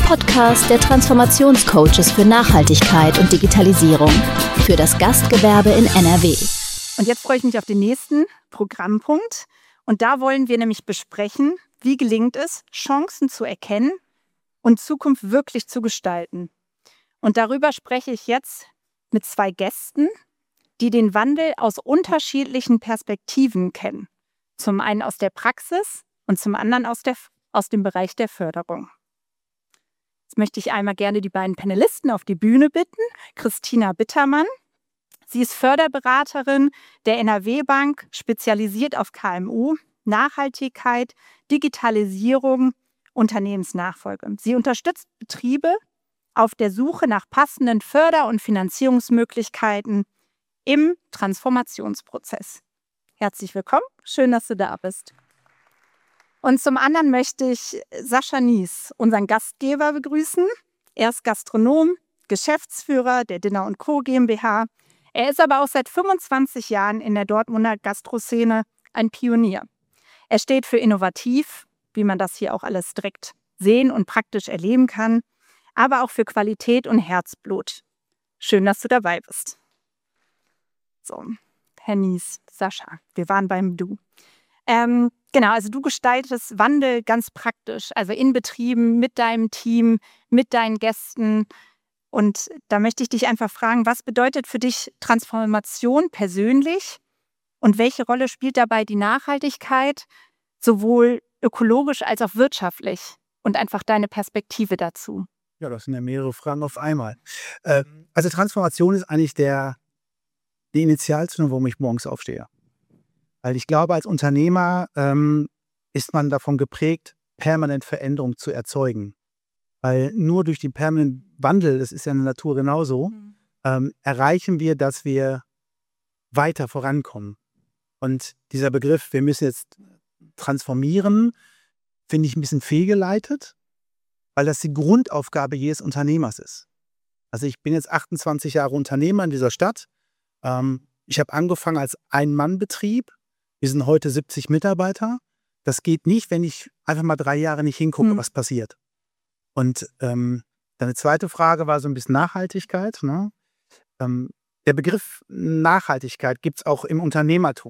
Podcast der Transformationscoaches für Nachhaltigkeit und Digitalisierung für das Gastgewerbe in NRW. Und jetzt freue ich mich auf den nächsten Programmpunkt. Und da wollen wir nämlich besprechen, wie gelingt es, Chancen zu erkennen und Zukunft wirklich zu gestalten. Und darüber spreche ich jetzt mit zwei Gästen, die den Wandel aus unterschiedlichen Perspektiven kennen. Zum einen aus der Praxis und zum anderen aus dem Bereich der Förderung. Jetzt möchte ich einmal gerne die beiden Panelisten auf die Bühne bitten. Christina Bittermann. Sie ist Förderberaterin der NRW-Bank, spezialisiert auf KMU, Nachhaltigkeit, Digitalisierung, Unternehmensnachfolge. Sie unterstützt Betriebe auf der Suche nach passenden Förder- und Finanzierungsmöglichkeiten im Transformationsprozess. Herzlich willkommen, schön, dass du da bist. Und zum anderen möchte ich Sascha Nies, unseren Gastgeber, begrüßen. Er ist Gastronom, Geschäftsführer der Dinner & Co. GmbH. Er ist aber auch seit 25 Jahren in der Dortmunder Gastroszene ein Pionier. Er steht für innovativ, wie man das hier auch alles direkt sehen und praktisch erleben kann, aber auch für Qualität und Herzblut. Schön, dass du dabei bist. So, Herr Nies, Sascha, wir waren beim Du. Genau, also du gestaltest Wandel ganz praktisch, also in Betrieben, mit deinem Team, mit deinen Gästen. Und da möchte ich dich einfach fragen, was bedeutet für dich Transformation persönlich und welche Rolle spielt dabei die Nachhaltigkeit, sowohl ökologisch als auch wirtschaftlich und einfach deine Perspektive dazu? Ja, das sind ja mehrere Fragen auf einmal. Also Transformation ist eigentlich die Initialzündung, warum ich morgens aufstehe. Weil ich glaube, als Unternehmer ist man davon geprägt, permanent Veränderung zu erzeugen. Weil nur durch den permanenten Wandel, das ist ja in der Natur genauso, erreichen wir, dass wir weiter vorankommen. Und dieser Begriff, wir müssen jetzt transformieren, finde ich ein bisschen fehlgeleitet, weil das die Grundaufgabe jedes Unternehmers ist. Also ich bin jetzt 28 Jahre Unternehmer in dieser Stadt. Ich habe angefangen als Ein-Mann-Betrieb. Wir sind heute 70 Mitarbeiter. Das geht nicht, wenn ich einfach mal 3 Jahre nicht hingucke, was passiert. Und deine zweite Frage war so ein bisschen Nachhaltigkeit. Ne? Der Begriff Nachhaltigkeit gibt es auch im Unternehmertum.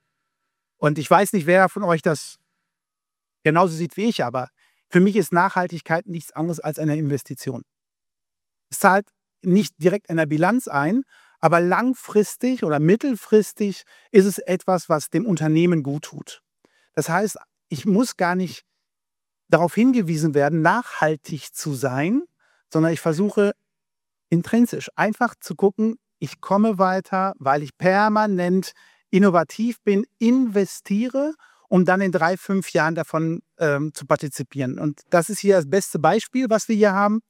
Und ich weiß nicht, wer von euch das genauso sieht wie ich, aber für mich ist Nachhaltigkeit nichts anderes als eine Investition. Es zahlt nicht direkt in der Bilanz ein, aber langfristig oder mittelfristig ist es etwas, was dem Unternehmen gut tut. Das heißt, ich muss gar nicht darauf hingewiesen werden, nachhaltig zu sein, sondern ich versuche intrinsisch einfach zu gucken, ich komme weiter, weil ich permanent innovativ bin, investiere, um dann in 3, 5 Jahren davon zu partizipieren. Und das ist hier das beste Beispiel, was wir hier haben.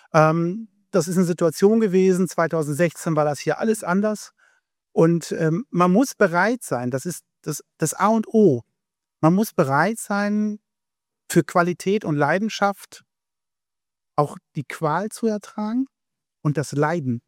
Das ist eine Situation gewesen, 2016 war das hier alles anders. Und man muss bereit sein, das ist das A und O. Man muss bereit sein, für Qualität und Leidenschaft auch die Qual zu ertragen und das Leiden.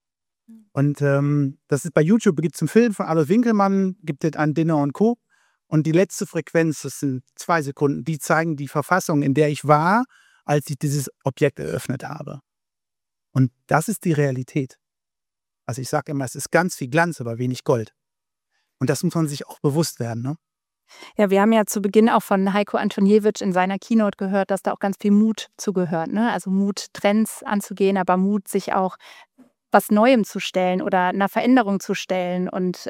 Und das ist bei YouTube, gibt es einen Film von Adolf Winkelmann, gibt es an Dinner & Co. Und die letzte Frequenz, das sind 2 Sekunden, die zeigen die Verfassung, in der ich war, als ich dieses Objekt eröffnet habe. Und das ist die Realität. Also ich sage immer, es ist ganz viel Glanz, aber wenig Gold. Und das muss man sich auch bewusst werden. Ne? Ja, wir haben ja zu Beginn auch von Heiko Antoniewicz in seiner Keynote gehört, dass da auch ganz viel Mut zugehört. Ne? Also Mut, Trends anzugehen, aber Mut, sich auch was Neuem zu stellen oder einer Veränderung zu stellen. Und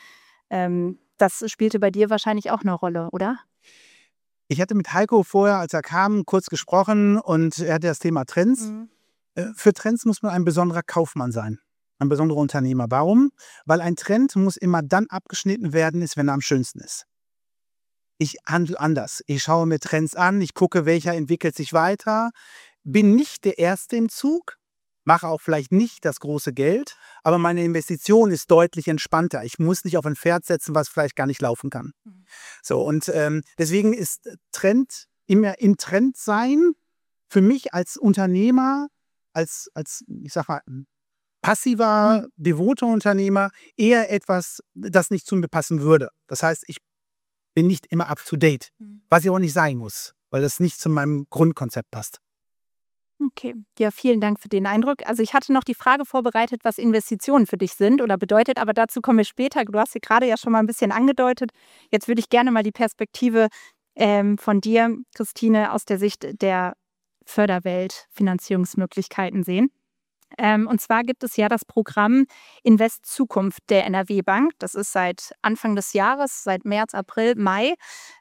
das spielte bei dir wahrscheinlich auch eine Rolle, oder? Ich hatte mit Heiko vorher, als er kam, kurz gesprochen und er hatte das Thema Trends. Für Trends muss man ein besonderer Kaufmann sein, ein besonderer Unternehmer. Warum? Weil ein Trend muss immer dann abgeschnitten werden, wenn er am schönsten ist. Ich handle anders. Ich schaue mir Trends an, ich gucke, welcher entwickelt sich weiter, bin nicht der Erste im Zug, mache auch vielleicht nicht das große Geld, aber meine Investition ist deutlich entspannter. Ich muss nicht auf ein Pferd setzen, was vielleicht gar nicht laufen kann. So, und deswegen ist Trend immer im Trend sein für mich als Unternehmer, als ich sag mal, passiver, devoter Unternehmer eher etwas, das nicht zu mir passen würde. Das heißt, ich bin nicht immer up to date, was ich auch nicht sein muss, weil das nicht zu meinem Grundkonzept passt. Okay, ja, vielen Dank für den Eindruck. Also ich hatte noch die Frage vorbereitet, was Investitionen für dich sind oder bedeutet, aber dazu kommen wir später. Du hast sie gerade ja schon mal ein bisschen angedeutet. Jetzt würde ich gerne mal die Perspektive von dir, Christine, aus der Sicht der Förderwelt Finanzierungsmöglichkeiten sehen. Und zwar gibt es ja das Programm Invest Zukunft der NRW Bank. Das ist seit Anfang des Jahres, seit März, April, Mai,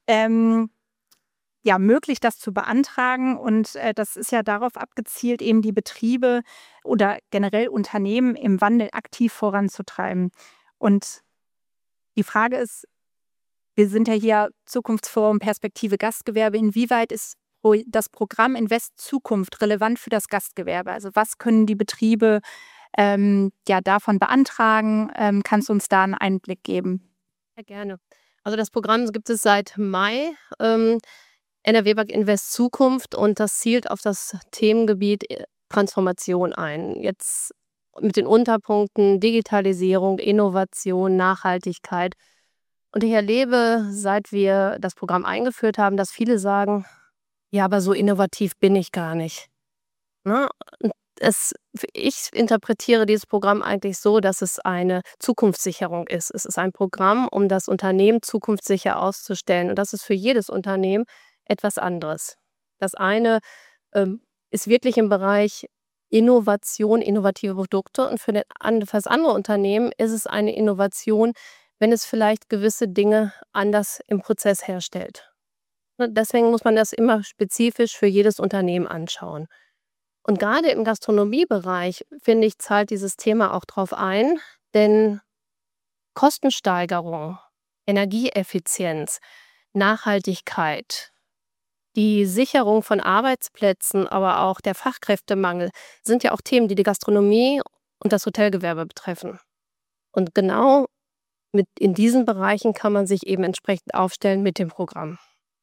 ja, möglich, das zu beantragen. Und das ist ja darauf abgezielt, eben die Betriebe oder generell Unternehmen im Wandel aktiv voranzutreiben. Und die Frage ist, wir sind ja hier Zukunftsforum Perspektive Gastgewerbe. Inwieweit ist das Programm Invest Zukunft relevant für das Gastgewerbe? Also was können die Betriebe ja davon beantragen? Kannst du uns da einen Einblick geben? Ja, gerne. Also das Programm gibt es seit Mai, NRW Bank Invest Zukunft, und das zielt auf das Themengebiet Transformation ein. Jetzt mit den Unterpunkten Digitalisierung, Innovation, Nachhaltigkeit. Und ich erlebe, seit wir das Programm eingeführt haben, dass viele sagen, ja, aber so innovativ bin ich gar nicht. Ne? Und ich interpretiere dieses Programm eigentlich so, dass es eine Zukunftssicherung ist. Es ist ein Programm, um das Unternehmen zukunftssicher auszustellen. Und das ist für jedes Unternehmen etwas anderes. Das eine ist wirklich im Bereich Innovation, innovative Produkte. Und für das andere Unternehmen ist es eine Innovation, wenn es vielleicht gewisse Dinge anders im Prozess herstellt. Deswegen muss man das immer spezifisch für jedes Unternehmen anschauen. Und gerade im Gastronomiebereich, finde ich, zahlt dieses Thema auch drauf ein, denn Kostensteigerung, Energieeffizienz, Nachhaltigkeit, die Sicherung von Arbeitsplätzen, aber auch der Fachkräftemangel sind ja auch Themen, die die Gastronomie und das Hotelgewerbe betreffen. Und genau in diesen Bereichen kann man sich eben entsprechend aufstellen mit dem Programm.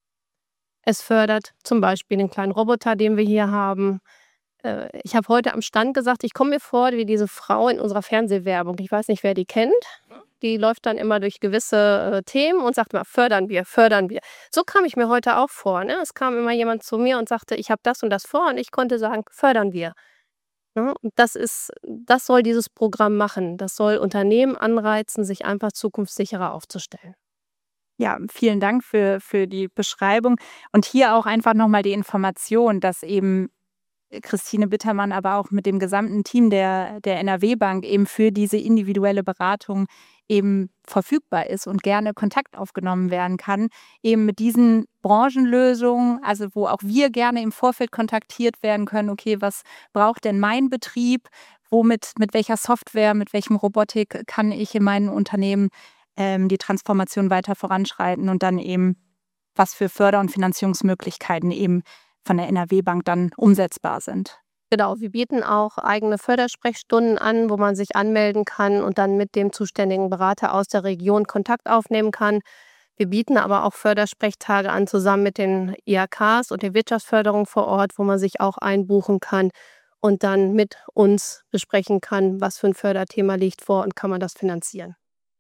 Es fördert zum Beispiel den kleinen Roboter, den wir hier haben. Ich habe heute am Stand gesagt, ich komme mir vor wie diese Frau in unserer Fernsehwerbung. Ich weiß nicht, wer die kennt. Die läuft dann immer durch gewisse Themen und sagt immer, fördern wir, fördern wir. So kam ich mir heute auch vor. Ne? Es kam immer jemand zu mir und sagte, ich habe das und das vor, und ich konnte sagen, fördern wir. Ne? Und das soll dieses Programm machen. Das soll Unternehmen anreizen, sich einfach zukunftssicherer aufzustellen. Ja, vielen Dank für die Beschreibung. Und hier auch einfach nochmal die Information, dass eben Christine Bittermann, aber auch mit dem gesamten Team der NRW Bank eben für diese individuelle Beratung eben verfügbar ist und gerne Kontakt aufgenommen werden kann, eben mit diesen Branchenlösungen, also wo auch wir gerne im Vorfeld kontaktiert werden können, okay, was braucht denn mein Betrieb, mit welcher Software, mit welchem Robotik kann ich in meinem Unternehmen die Transformation weiter voranschreiten und dann eben, was für Förder- und Finanzierungsmöglichkeiten eben von der NRW Bank dann umsetzbar sind. Genau, wir bieten auch eigene Fördersprechstunden an, wo man sich anmelden kann und dann mit dem zuständigen Berater aus der Region Kontakt aufnehmen kann. Wir bieten aber auch Fördersprechtage an, zusammen mit den IHKs und der Wirtschaftsförderung vor Ort, wo man sich auch einbuchen kann und dann mit uns besprechen kann, was für ein Förderthema liegt vor und kann man das finanzieren.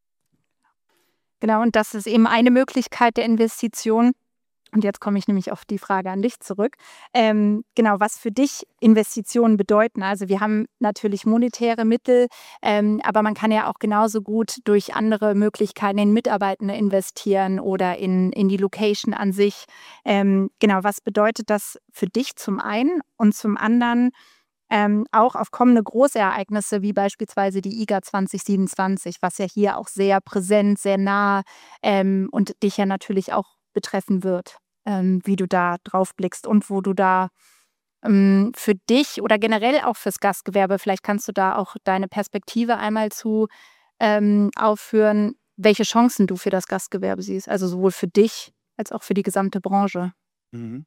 Genau, und das ist eben eine Möglichkeit der Investition. Und jetzt komme ich nämlich auf die Frage an dich zurück. Genau, was für dich Investitionen bedeuten. Also wir haben natürlich monetäre Mittel, aber man kann ja auch genauso gut durch andere Möglichkeiten in Mitarbeitende investieren oder in die Location an sich. Genau, was bedeutet das für dich zum einen und zum anderen auch auf kommende Großereignisse wie beispielsweise die IGA 2027, was ja hier auch sehr präsent, sehr nah und dich ja natürlich auch betreffen wird, wie du da drauf blickst und wo du da für dich oder generell auch fürs Gastgewerbe, vielleicht kannst du da auch deine Perspektive einmal zu aufführen, welche Chancen du für das Gastgewerbe siehst, also sowohl für dich als auch für die gesamte Branche. Mhm.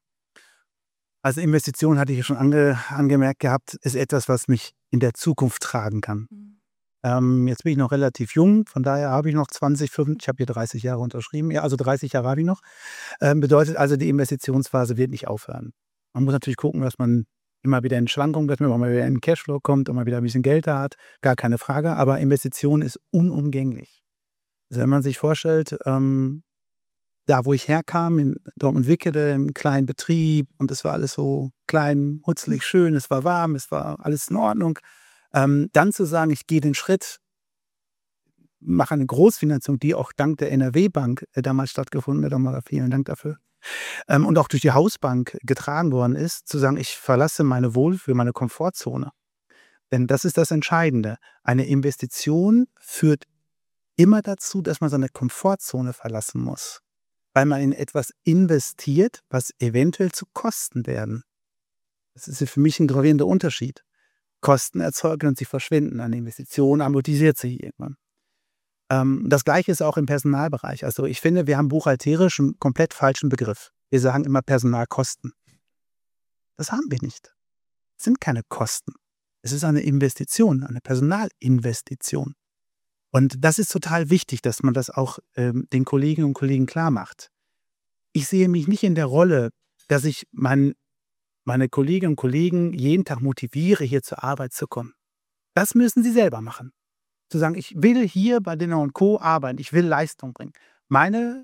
Also Investition, hatte ich ja schon angemerkt gehabt, ist etwas, was mich in der Zukunft tragen kann. Jetzt bin ich noch relativ jung, von daher habe ich noch 20, 5, ich habe hier 30 Jahre unterschrieben, ja, also 30 Jahre habe ich noch. Bedeutet also, die Investitionsphase wird nicht aufhören. Man muss natürlich gucken, dass man immer wieder in Schwankungen, dass man mal wieder in den Cashflow kommt und mal wieder ein bisschen Geld da hat, gar keine Frage, aber Investition ist unumgänglich. Also wenn man sich vorstellt, da, wo ich herkam, in Dortmund-Wickede, im kleinen Betrieb, und es war alles so klein, hutzelig, schön, es war warm, es war alles in Ordnung. Dann zu sagen, ich gehe den Schritt, mache eine Großfinanzierung, die auch dank der NRW-Bank damals stattgefunden hat, nochmal vielen Dank dafür, und auch durch die Hausbank getragen worden ist, zu sagen, ich verlasse meine Wohlfühl, meine Komfortzone. Denn das ist das Entscheidende. Eine Investition führt immer dazu, dass man seine Komfortzone verlassen muss, weil man in etwas investiert, was eventuell zu Kosten werden. Das ist für mich ein gravierender Unterschied. Kosten erzeugen und sie verschwinden. Eine Investition amortisiert sich irgendwann. Das Gleiche ist auch im Personalbereich. Also ich finde, wir haben buchhalterisch einen komplett falschen Begriff. Wir sagen immer Personalkosten. Das haben wir nicht. Es sind keine Kosten. Es ist eine Investition, eine Personalinvestition. Und das ist total wichtig, dass man das auch den Kolleginnen und Kollegen klar macht. Ich sehe mich nicht in der Rolle, dass ich meine Kolleginnen und Kollegen jeden Tag motiviere, hier zur Arbeit zu kommen. Das müssen sie selber machen. Zu sagen, ich will hier bei Dinner & Co. arbeiten, ich will Leistung bringen. Meine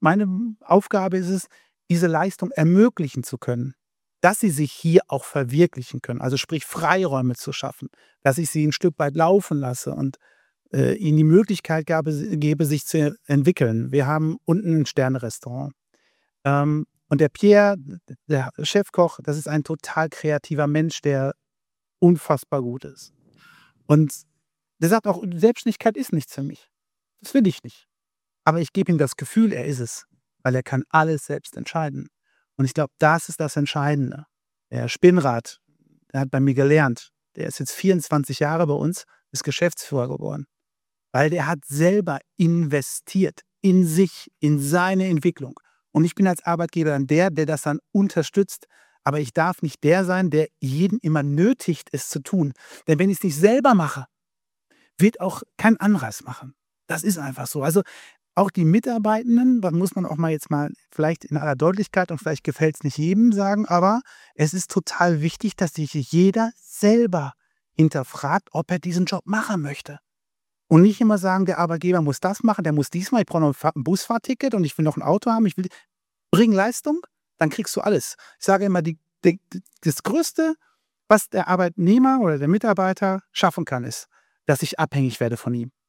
Aufgabe ist es, diese Leistung ermöglichen zu können, dass sie sich hier auch verwirklichen können. Also sprich Freiräume zu schaffen, dass ich sie ein Stück weit laufen lasse und ihnen die Möglichkeit gebe, sich zu entwickeln. Wir haben unten ein Sterne-Restaurant. Und der Pierre, der Chefkoch, das ist ein total kreativer Mensch, der unfassbar gut ist. Und der sagt auch, Selbstständigkeit ist nichts für mich. Das will ich nicht. Aber ich gebe ihm das Gefühl, er ist es, weil er kann alles selbst entscheiden. Und ich glaube, das ist das Entscheidende. Der Spinnrad, der hat bei mir gelernt. Der ist jetzt 24 Jahre bei uns, ist Geschäftsführer geworden. Weil der hat selber investiert in sich, in seine Entwicklung. Und ich bin als Arbeitgeber dann der das dann unterstützt. Aber ich darf nicht der sein, der jeden immer nötigt, es zu tun. Denn wenn ich es nicht selber mache, wird auch kein Anreiz machen. Das ist einfach so. Also auch die Mitarbeitenden, da muss man auch mal jetzt mal vielleicht in aller Deutlichkeit, und vielleicht gefällt es nicht jedem, sagen, aber es ist total wichtig, dass sich jeder selber hinterfragt, ob er diesen Job machen möchte. Und nicht immer sagen, der Arbeitgeber muss das machen, der muss dies machen, ich brauche noch ein Busfahrticket und ich will noch ein Auto haben, bring Leistung, dann kriegst du alles. Ich sage immer, das Größte, was der Arbeitnehmer oder der Mitarbeiter schaffen kann, ist, dass ich abhängig werde von ihm.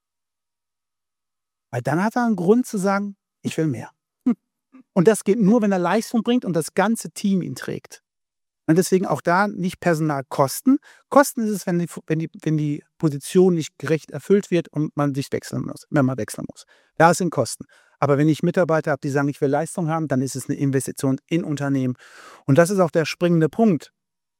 Weil dann hat er einen Grund zu sagen, ich will mehr. Und das geht nur, wenn er Leistung bringt und das ganze Team ihn trägt. Und deswegen auch da nicht Personalkosten. Kosten ist es, wenn die Position nicht gerecht erfüllt wird und man sich wechseln muss, wenn man wechseln muss. Da sind Kosten. Aber wenn ich Mitarbeiter habe, die sagen, ich will Leistung haben, dann ist es eine Investition in Unternehmen. Und das ist auch der springende Punkt.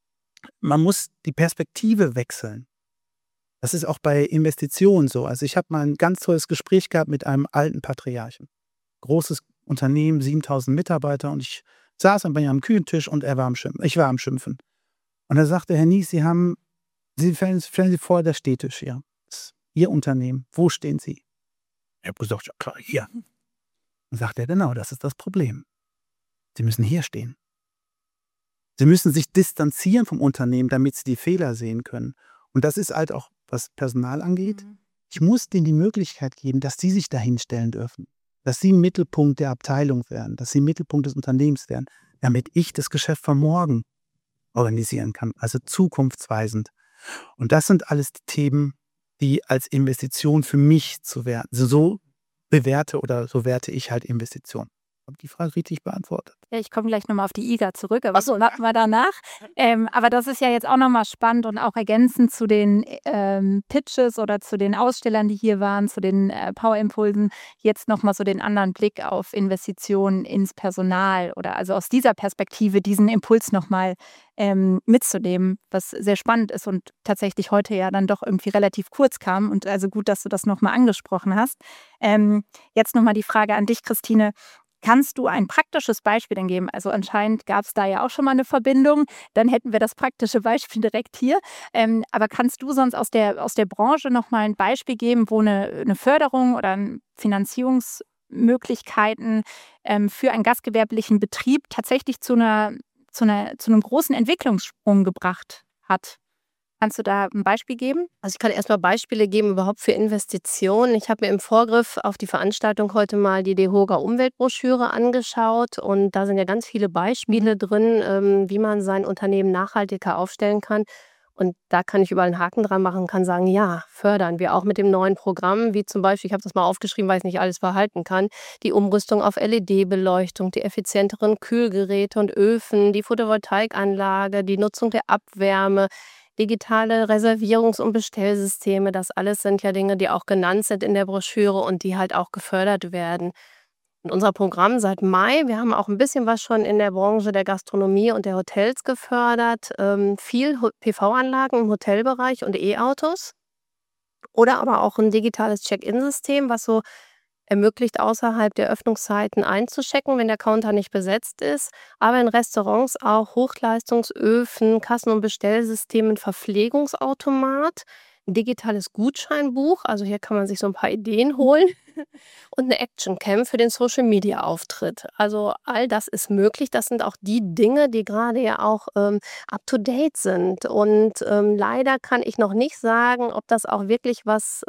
Man muss die Perspektive wechseln. Das ist auch bei Investitionen so. Also ich habe mal ein ganz tolles Gespräch gehabt mit einem alten Patriarchen. Großes Unternehmen, 7000 Mitarbeiter, und ich saß bei ihm am Küchentisch und ich war am Schimpfen. Und er sagte, Herr Nies, stellen Sie vor, da steht Tisch hier. Das ist Ihr Unternehmen. Wo stehen Sie? Ich habe gesagt, ja klar, hier. Und sagt er, genau, das ist das Problem. Sie müssen hier stehen. Sie müssen sich distanzieren vom Unternehmen, damit Sie die Fehler sehen können. Und das ist halt auch, was Personal angeht. Ich muss denen die Möglichkeit geben, dass sie sich dahin stellen dürfen. Dass sie Mittelpunkt der Abteilung werden, dass sie Mittelpunkt des Unternehmens werden, damit ich das Geschäft von morgen organisieren kann. Also zukunftsweisend. Und das sind alles die Themen, die als Investition für mich zu werten, so bewerte oder so werte ich halt Investitionen. Habe ich die Frage richtig beantwortet? Ja, ich komme gleich nochmal auf die IGA zurück, aber das machen wir danach. Aber das ist ja jetzt auch nochmal spannend und auch ergänzend zu den Pitches oder zu den Ausstellern, die hier waren, zu den Powerimpulsen, jetzt nochmal so den anderen Blick auf Investitionen ins Personal oder also aus dieser Perspektive diesen Impuls nochmal mitzunehmen, was sehr spannend ist und tatsächlich heute ja dann doch irgendwie relativ kurz kam und also gut, dass du das nochmal angesprochen hast. Jetzt nochmal die Frage an dich, Christine. Kannst du ein praktisches Beispiel denn geben? Also anscheinend gab es da ja auch schon mal eine Verbindung. Dann hätten wir das praktische Beispiel direkt hier. Aber kannst du sonst aus der Branche noch mal ein Beispiel geben, wo eine Förderung oder Finanzierungsmöglichkeiten für einen gastgewerblichen Betrieb tatsächlich zu einem großen Entwicklungssprung gebracht hat? Kannst du da ein Beispiel geben? Also ich kann erstmal Beispiele geben überhaupt für Investitionen. Ich habe mir im Vorgriff auf die Veranstaltung heute mal die DEHOGA Umweltbroschüre angeschaut und da sind ja ganz viele Beispiele drin, wie man sein Unternehmen nachhaltiger aufstellen kann. Und da kann ich überall einen Haken dran machen und kann sagen, ja, fördern wir auch mit dem neuen Programm, wie zum Beispiel, ich habe das mal aufgeschrieben, weil ich nicht alles behalten kann, die Umrüstung auf LED-Beleuchtung, die effizienteren Kühlgeräte und Öfen, die Photovoltaikanlage, die Nutzung der Abwärme, digitale Reservierungs- und Bestellsysteme. Das alles sind ja Dinge, die auch genannt sind in der Broschüre und die halt auch gefördert werden. In unser Programm seit Mai, wir haben auch ein bisschen was schon in der Branche der Gastronomie und der Hotels gefördert, viel PV-Anlagen im Hotelbereich und E-Autos oder aber auch ein digitales Check-in-System, was so ermöglicht, außerhalb der Öffnungszeiten einzuchecken, wenn der Counter nicht besetzt ist, aber in Restaurants auch Hochleistungsöfen, Kassen- und Bestellsystemen, Verpflegungsautomat, 'n digitales Gutscheinbuch, also hier kann man sich so ein paar Ideen holen und eine Actioncam für den Social-Media-Auftritt. Also all das ist möglich. Das sind auch die Dinge, die gerade ja auch, up to date sind. Und, leider kann ich noch nicht sagen, ob das auch wirklich was,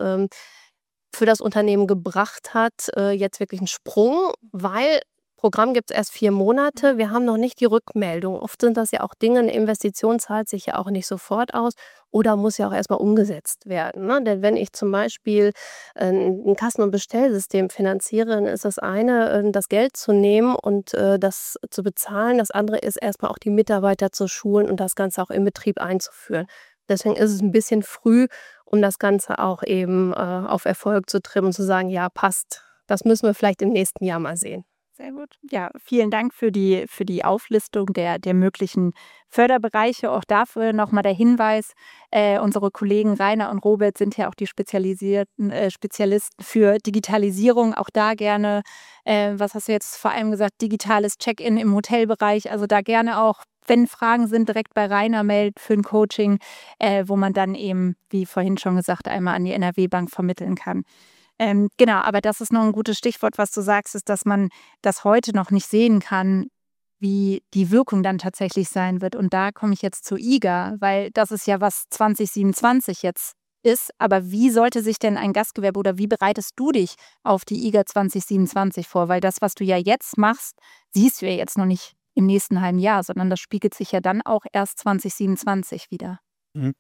für das Unternehmen gebracht hat, jetzt wirklich 'n Sprung, weil Programm gibt's erst 4 Monate. Wir haben noch nicht die Rückmeldung. Oft sind das ja auch Dinge, 'ne Investition zahlt sich ja auch nicht sofort aus oder muss ja auch erst mal umgesetzt werden, ne? Denn wenn ich zum Beispiel, 'n Kassen- und Bestellsystem finanziere, dann ist das eine, das Geld zu nehmen und, das zu bezahlen. Das andere ist erst mal auch die Mitarbeiter zu schulen und das Ganze auch im Betrieb einzuführen. Deswegen ist es 'n bisschen früh, um das Ganze auch eben, auf Erfolg zu trimmen und zu sagen: „Ja, passt. Das müssen wir vielleicht im nächsten Jahr mal sehen." Sehr gut. Ja, vielen Dank für die Auflistung der möglichen Förderbereiche. Auch dafür nochmal der Hinweis, unsere Kollegen Rainer und Robert sind ja auch die Spezialisten für Digitalisierung. Auch da gerne, was hast du jetzt vor allem gesagt, digitales Check-in im Hotelbereich. Also da gerne auch, wenn Fragen sind, direkt bei Rainer melden für ein Coaching, wo man dann eben, wie vorhin schon gesagt, einmal an die NRW-Bank vermitteln kann. Genau, aber das ist noch ein gutes Stichwort, was du sagst, ist, dass man das heute noch nicht sehen kann, wie die Wirkung dann tatsächlich sein wird. Und da komme ich jetzt zu IGA, weil das ist ja, was 2027 jetzt ist. Aber wie sollte sich denn ein Gastgewerbe oder wie bereitest du dich auf die IGA 2027 vor? Weil das, was du ja jetzt machst, siehst du ja jetzt noch nicht im nächsten halben Jahr, sondern das spiegelt sich ja dann auch erst 2027 wieder. Mhm.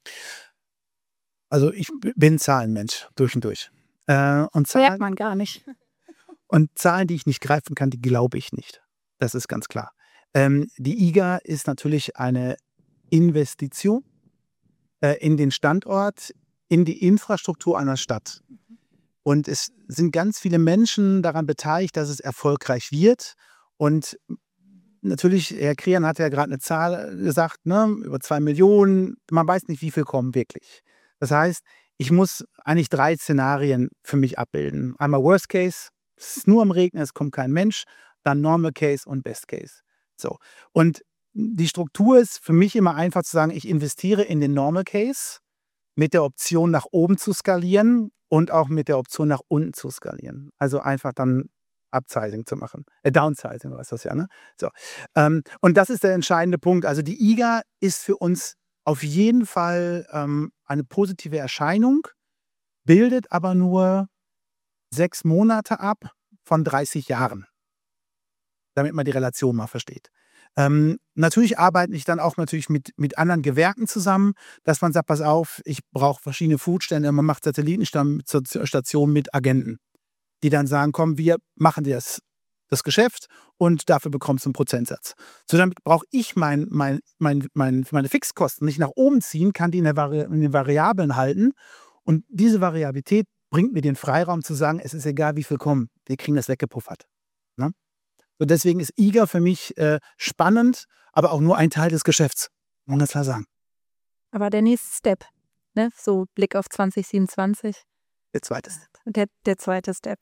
Also ich bin Zahlenmensch durch und durch. Und Merkt Zahlen, man gar nicht. und Zahlen, die ich nicht greifen kann, die glaube ich nicht. Das ist ganz klar. Die IGA ist natürlich eine Investition in den Standort, in die Infrastruktur einer Stadt. Und es sind ganz viele Menschen daran beteiligt, dass es erfolgreich wird. Und natürlich, Herr Krian hat ja gerade eine Zahl gesagt, ne, über 2 Millionen. Man weiß nicht, wie viel kommen wirklich. Das heißt, ich muss eigentlich 3 Szenarien für mich abbilden. Einmal Worst Case, es ist nur am Regnen, es kommt kein Mensch. Dann Normal Case und Best Case. So. Und die Struktur ist für mich immer einfach zu sagen, ich investiere in den Normal Case mit der Option nach oben zu skalieren und auch mit der Option nach unten zu skalieren. Also einfach dann Upsizing zu machen. Downsizing war es das ja, ne? So. Und das ist der entscheidende Punkt. Also die IGA ist für uns auf jeden Fall eine positive Erscheinung, bildet aber nur 6 Monate ab von 30 Jahren, damit man die Relation mal versteht. Natürlich arbeite ich dann auch natürlich mit anderen Gewerken zusammen, dass man sagt, pass auf, ich brauche verschiedene Foodstände, man macht Satellitenstationen mit Agenten, die dann sagen, komm, wir machen dir das Geschäft und dafür bekommst du einen Prozentsatz. So, damit brauche ich meine Fixkosten nicht nach oben ziehen, kann die in den Variablen halten und diese Variabilität bringt mir den Freiraum zu sagen, es ist egal, wie viel kommen, wir kriegen das weggepuffert. Ne? So, deswegen ist IGA für mich spannend, aber auch nur ein Teil des Geschäfts. Muss man ganz klar sagen. Aber der nächste Step, ne? So Blick auf 2027. Der zweite Step. Der zweite Step.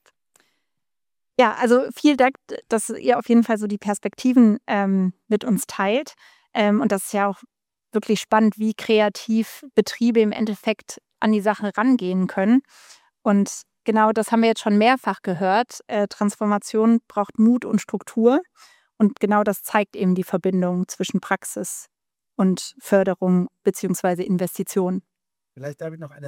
Ja, also vielen Dank, dass ihr auf jeden Fall so die Perspektiven mit uns teilt. Und das ist ja auch wirklich spannend, wie kreativ Betriebe im Endeffekt an die Sache rangehen können. Und genau das haben wir jetzt schon mehrfach gehört. Transformation braucht Mut und Struktur. Und genau das zeigt eben die Verbindung zwischen Praxis und Förderung bzw. Investitionen. Vielleicht darf ich noch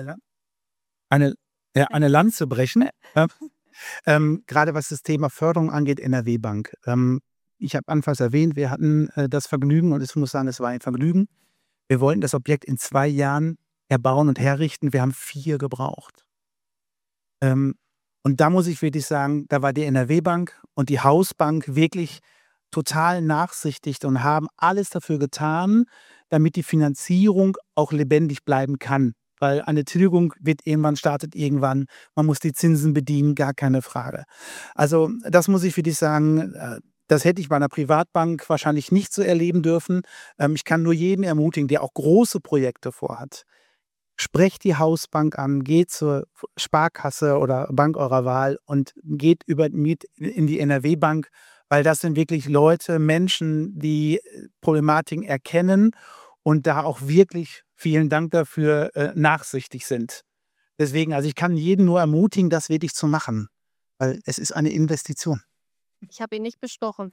eine Lanze brechen. Gerade was das Thema Förderung angeht, NRW Bank. Ich habe anfangs erwähnt, wir hatten das Vergnügen, und ich muss sagen, es war ein Vergnügen. Wir wollten das Objekt in 2 Jahren erbauen und herrichten. Wir haben 4 gebraucht. Und da muss ich wirklich sagen, da war die NRW Bank und die Hausbank wirklich total nachsichtig und haben alles dafür getan, damit die Finanzierung auch lebendig bleiben kann. Weil eine Tilgung startet irgendwann, man muss die Zinsen bedienen, gar keine Frage. Also das muss ich wirklich sagen, das hätte ich bei einer Privatbank wahrscheinlich nicht so erleben dürfen. Ich kann nur jeden ermutigen, der auch große Projekte vorhat. Sprecht die Hausbank an, geht zur Sparkasse oder Bank eurer Wahl und geht mit in die NRW-Bank, weil das sind wirklich Leute, Menschen, die Problematiken erkennen und da auch wirklich, vielen Dank dafür, nachsichtig sind. Deswegen, also ich kann jeden nur ermutigen, das wirklich zu machen, weil es ist eine Investition. Ich habe ihn nicht bestochen.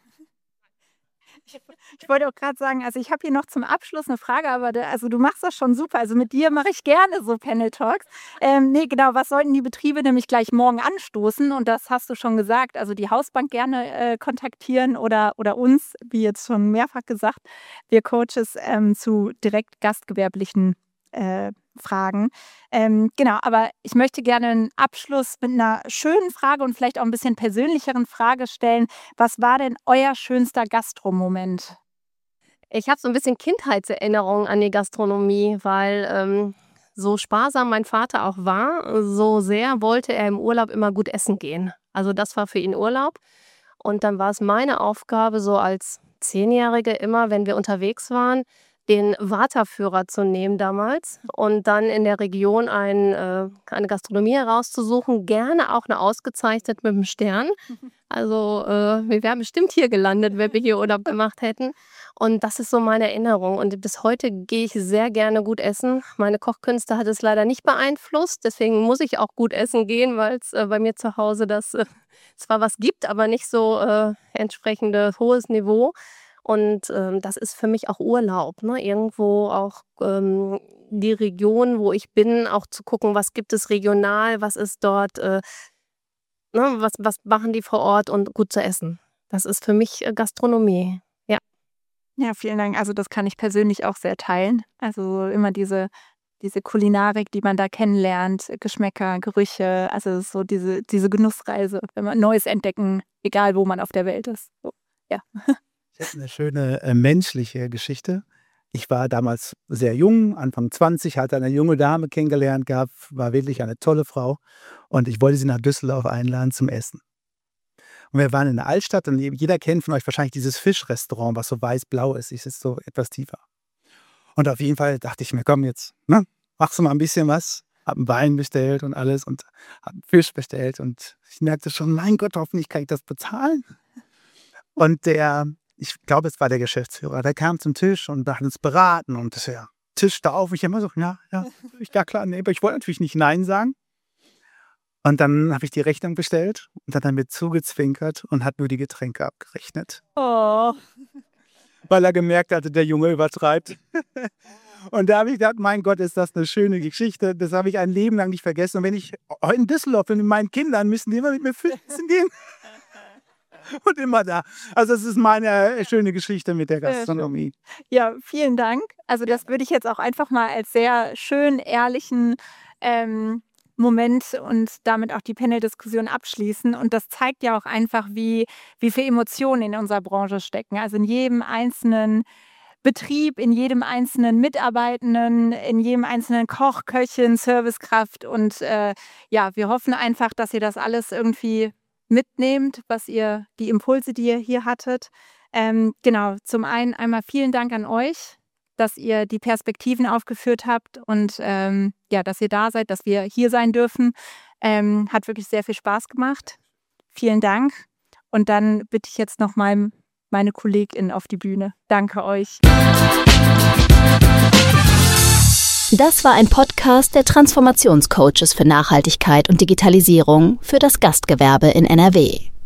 Ich wollte auch gerade sagen, also ich habe hier noch zum Abschluss eine Frage, aber du machst das schon super. Also mit dir mache ich gerne so Panel Talks. Genau, was sollten die Betriebe nämlich gleich morgen anstoßen? Und das hast du schon gesagt, also die Hausbank gerne kontaktieren oder uns, wie jetzt schon mehrfach gesagt, wir Coaches zu direkt gastgewerblichen Fragen. Genau, aber ich möchte gerne einen Abschluss mit einer schönen Frage und vielleicht auch ein bisschen persönlicheren Frage stellen. Was war denn euer schönster Gastromoment? Ich habe so ein bisschen Kindheitserinnerungen an die Gastronomie, weil so sparsam mein Vater auch war, so sehr wollte er im Urlaub immer gut essen gehen. Also das war für ihn Urlaub. Und dann war es meine Aufgabe, so als 10-Jährige immer, wenn wir unterwegs waren, den Warterführer zu nehmen damals und dann in der Region eine Gastronomie herauszusuchen, gerne auch eine ausgezeichnet mit einem Stern. Also wir wären bestimmt hier gelandet, wenn wir hier Urlaub gemacht hätten. Und das ist so meine Erinnerung. Und bis heute gehe ich sehr gerne gut essen. Meine Kochkünste hat es leider nicht beeinflusst. Deswegen muss ich auch gut essen gehen, weil es bei mir zu Hause das zwar was gibt, aber nicht so entsprechendes hohes Niveau. Und das ist für mich auch Urlaub, ne? Irgendwo auch die Region, wo ich bin, auch zu gucken, was gibt es regional, was ist dort, ne? Was machen die vor Ort und gut zu essen. Das ist für mich Gastronomie, ja. Ja, vielen Dank. Also das kann ich persönlich auch sehr teilen. Also immer diese Kulinarik, die man da kennenlernt, Geschmäcker, Gerüche, also so diese Genussreise, wenn man Neues entdecken, egal wo man auf der Welt ist. So, ja. Ich habe eine schöne menschliche Geschichte. Ich war damals sehr jung, Anfang 20, hatte eine junge Dame kennengelernt gehabt, war wirklich eine tolle Frau und ich wollte sie nach Düsseldorf einladen zum Essen. Und wir waren in der Altstadt und jeder kennt von euch wahrscheinlich dieses Fischrestaurant, was so weiß-blau ist. Ich sitze so etwas tiefer. Und auf jeden Fall dachte ich mir, komm jetzt, ne, machst du mal ein bisschen was. Hab einen Wein bestellt und alles und hab einen Fisch bestellt und ich merkte schon, mein Gott, hoffentlich kann ich das bezahlen. Und ich glaube, es war der Geschäftsführer, der kam zum Tisch und hat uns beraten und das ja, Tisch da auf. Ich immer so, ja klar, nee, aber ich wollte natürlich nicht Nein sagen. Und dann habe ich die Rechnung bestellt und hat dann mir zugezwinkert und hat nur die Getränke abgerechnet. Oh. Weil er gemerkt hatte, der Junge übertreibt. Und da habe ich gedacht, mein Gott, ist das eine schöne Geschichte. Das habe ich ein Leben lang nicht vergessen. Und wenn ich in Düsseldorf bin mit meinen Kindern, müssen die immer mit mir essen gehen. Und immer da. Also das ist meine schöne Geschichte mit der Gastronomie. Ja, vielen Dank. Also das würde ich jetzt auch einfach mal als sehr schön, ehrlichen Moment und damit auch die Panel-Diskussion abschließen. Und das zeigt ja auch einfach, wie viel Emotionen in unserer Branche stecken. Also in jedem einzelnen Betrieb, in jedem einzelnen Mitarbeitenden, in jedem einzelnen Koch, Köchin, Servicekraft. Und ja, wir hoffen einfach, dass ihr das alles irgendwie mitnehmt, die Impulse, die ihr hier hattet. Genau, zum einen einmal vielen Dank an euch, dass ihr die Perspektiven aufgeführt habt und ja, dass ihr da seid, dass wir hier sein dürfen. Hat wirklich sehr viel Spaß gemacht. Vielen Dank. Und dann bitte ich jetzt noch mal meine KollegInnen auf die Bühne. Danke euch. Das war ein Podcast der Transformationscoaches für Nachhaltigkeit und Digitalisierung für das Gastgewerbe in NRW.